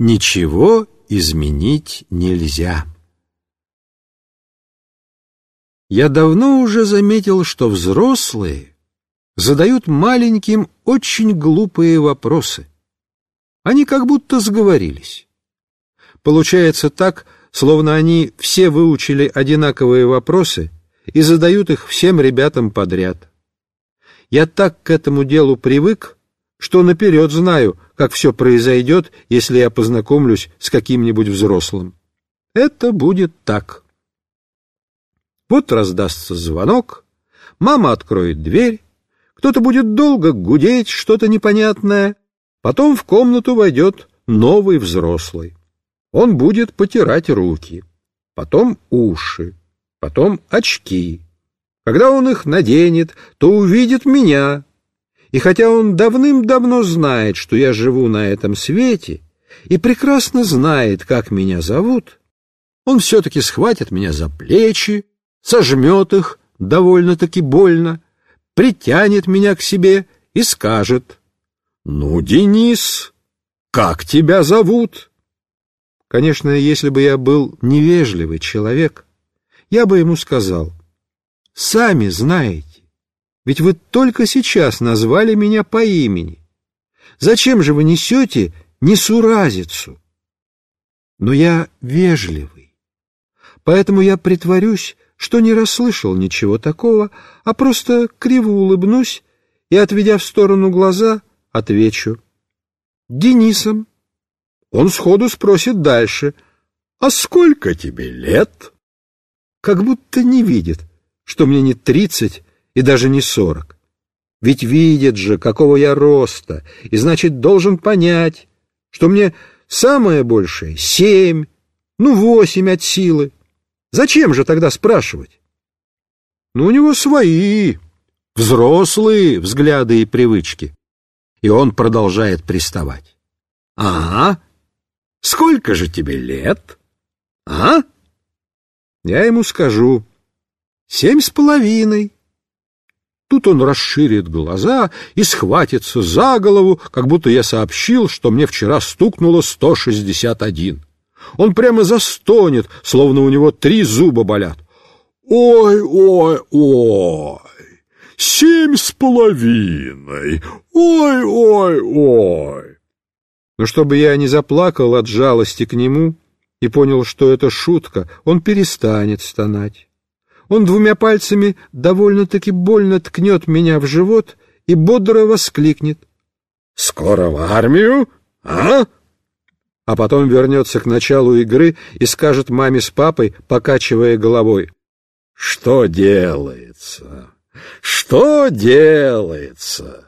Ничего изменить нельзя. Я давно уже заметил, что взрослые задают маленьким очень глупые вопросы. Они как будто сговорились. Получается так, словно они все выучили одинаковые вопросы и задают их всем ребятам подряд. Я так к этому делу привык, что наперед знаю, как все произойдет, если я познакомлюсь с каким-нибудь взрослым. Это будет так. Вот раздастся звонок, мама откроет дверь, кто-то будет долго гудеть что-то непонятное, потом в комнату войдет новый взрослый. Он будет потирать руки, потом уши, потом очки. Когда он их наденет, то увидит меня. И хотя он давным-давно знает, что я живу на этом свете, и прекрасно знает, как меня зовут, он все-таки схватит меня за плечи, сожмет их довольно-таки больно, притянет меня к себе и скажет: «Ну, Денис, как тебя зовут?» Конечно, если бы я был невежливый человек, я бы ему сказал: «Сами знаете, ведь вы только сейчас назвали меня по имени. Зачем же вы несете несуразицу?» Но я вежливый, поэтому я притворюсь, что не расслышал ничего такого, а просто криво улыбнусь и, отведя в сторону глаза, отвечу: «Денисом». Он сходу спросит дальше: «А сколько тебе лет?» Как будто не видит, что мне не 30 и даже не 40. Ведь видит же, какого я роста, и значит, должен понять, что мне самое большее 7, 8 от силы. Зачем же тогда спрашивать? Но у него свои, взрослые взгляды и привычки. И он продолжает приставать. «Ага, сколько же тебе лет? А?» Я ему скажу: 7,5. Тут он расширит глаза и схватится за голову, как будто я сообщил, что мне вчера стукнуло 161. Он прямо застонет, словно у него 3 зуба болят. «Ой, ой, ой! 7,5! Ой, ой, ой!» Но чтобы я не заплакал от жалости к нему и понял, что это шутка, он перестанет стонать. Он 2 пальцами довольно-таки больно ткнет меня в живот и бодро воскликнет: «Скоро в армию, а?» А потом вернется к началу игры и скажет маме с папой, покачивая головой: «Что делается? Что делается?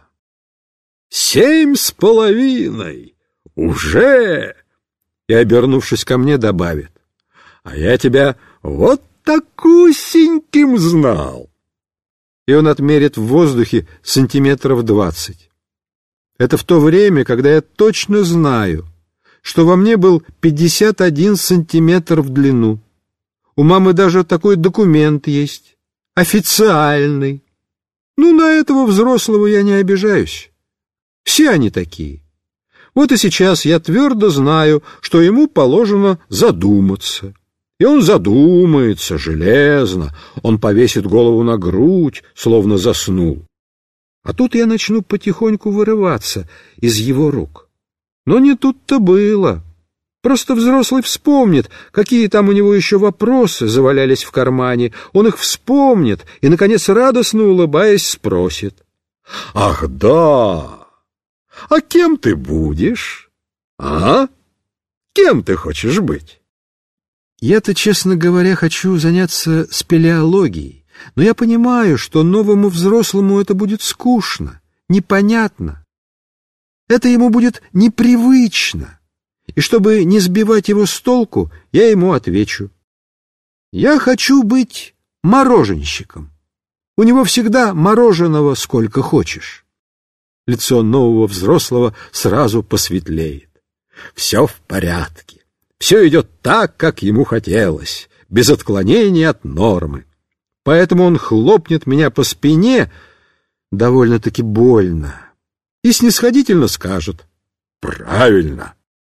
7,5! Уже!» И, обернувшись ко мне, добавит: «А я тебя вот такусеньким знал!» И он отмерит в воздухе 20 сантиметров. Это в то время, когда я точно знаю, что во мне был 51 сантиметр в длину. У мамы даже такой документ есть, официальный. На этого взрослого я не обижаюсь. Все они такие. Вот и сейчас я твердо знаю, что ему положено задуматься. И он задумается железно, он повесит голову на грудь, словно заснул. А тут я начну потихоньку вырываться из его рук. Но не тут-то было. Просто взрослый вспомнит, какие там у него еще вопросы завалялись в кармане. Он их вспомнит и, наконец, радостно улыбаясь, спросит: «Ах, да! А кем ты будешь? А? Кем ты хочешь быть?» Я-то, честно говоря, хочу заняться спелеологией, но я понимаю, что новому взрослому это будет скучно, непонятно. Это ему будет непривычно. И чтобы не сбивать его с толку, я ему отвечу: «Я хочу быть мороженщиком. У него всегда мороженого сколько хочешь». Лицо нового взрослого сразу посветлеет. Все в порядке. Все идет так, как ему хотелось, без отклонений от нормы. Поэтому он хлопнет меня по спине довольно-таки больно и снисходительно скажет: «Правильно,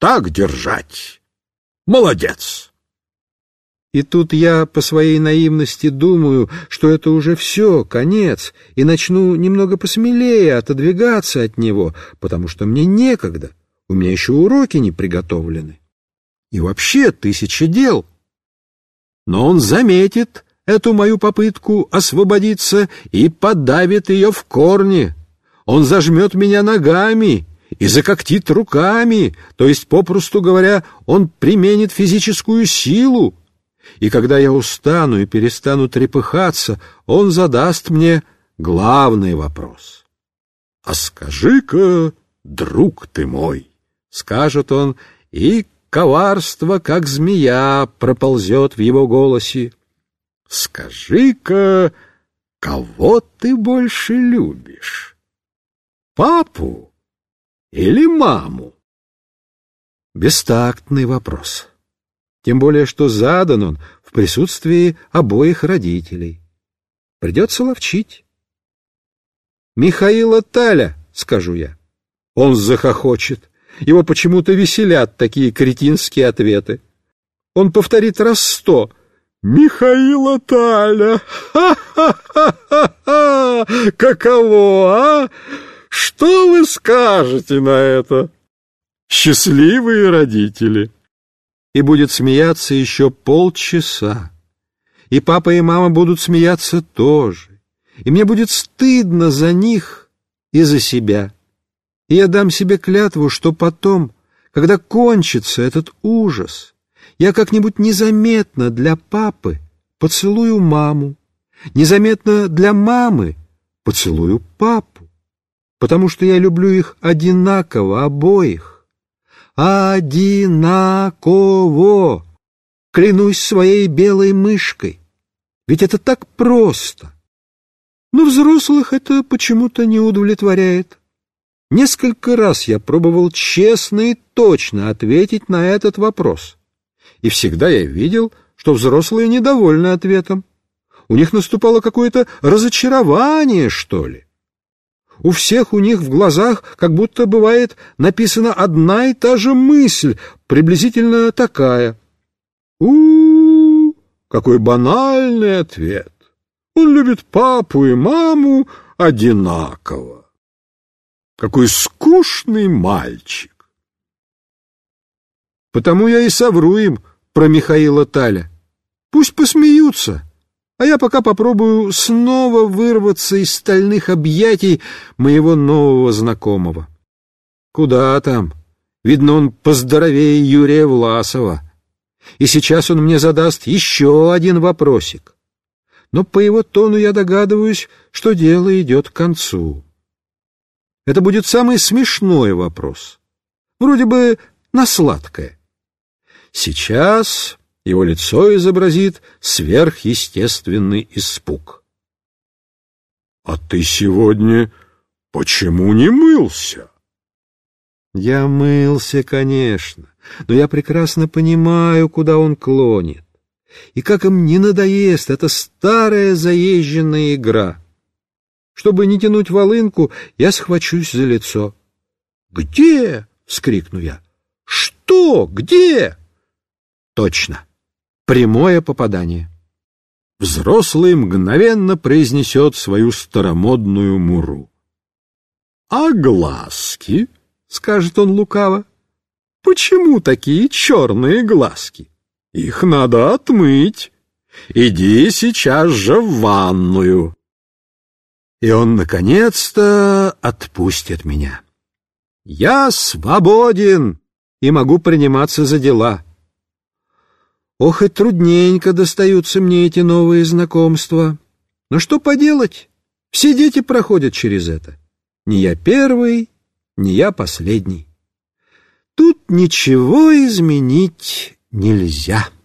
Так держать. Молодец. И тут я по своей наивности думаю, что это уже все, конец, и начну немного посмелее отодвигаться от него, потому что мне некогда, у меня еще уроки не приготовлены. И вообще 1000 дел. Но он заметит эту мою попытку освободиться и подавит ее в корне. Он зажмет меня ногами и закоктит руками, то есть, попросту говоря, он применит физическую силу. И когда я устану и перестану трепыхаться, он задаст мне главный вопрос. «А скажи-ка, друг ты мой», — скажет он, и коварство, как змея, проползет в его голосе. «Скажи-ка, кого ты больше любишь? Папу или маму?» Бестактный вопрос. Тем более, что задан он в присутствии обоих родителей. Придется ловчить. «Михаила Таля», — скажу я. Он захохочет. Его почему-то веселят такие кретинские ответы. Он повторит раз 100. «Михаила Таля! Ха-ха-ха-ха! Каково, а? Что вы скажете на это? Счастливые родители!» И будет смеяться еще полчаса. И папа и мама будут смеяться тоже. И мне будет стыдно за них и за себя. И я дам себе клятву, что потом, когда кончится этот ужас, я как-нибудь незаметно для папы поцелую маму, незаметно для мамы поцелую папу, потому что я люблю их одинаково обоих. Одинаково! Клянусь своей белой мышкой. Ведь это так просто. Но взрослых это почему-то не удовлетворяет. Несколько раз я пробовал честно и точно ответить на этот вопрос. И всегда я видел, что взрослые недовольны ответом. У них наступало какое-то разочарование, что ли. У всех у них в глазах как будто бывает написана одна и та же мысль, приблизительно такая. Какой банальный ответ. Он любит папу и маму одинаково. Какой скучный мальчик. Потому я и совру им про Михаила Таля. Пусть посмеются, а я пока попробую снова вырваться из стальных объятий моего нового знакомого. Куда там? Видно, он поздоровее Юрия Власова. И сейчас он мне задаст еще один вопросик. Но по его тону я догадываюсь, что дело идет к концу. Это будет самый смешной вопрос. Вроде бы на сладкое. Сейчас его лицо изобразит сверхъестественный испуг. «А ты сегодня почему не мылся?» Я мылся, конечно, но я прекрасно понимаю, куда он клонит. И как им не надоест эта старая заезженная игра. Чтобы не тянуть волынку, я схвачусь за лицо. «Где?» — вскрикну я. «Что? Где?» Точно. Прямое попадание. Взрослый мгновенно произнесет свою старомодную муру. «А глазки?» — скажет он лукаво. «Почему такие черные глазки? Их надо отмыть. Иди сейчас же в ванную». И он, наконец-то, отпустит меня. Я свободен и могу приниматься за дела. Ох, и трудненько достаются мне эти новые знакомства. Но что поделать? Все дети проходят через это. Не я первый, не я последний. Тут ничего изменить нельзя.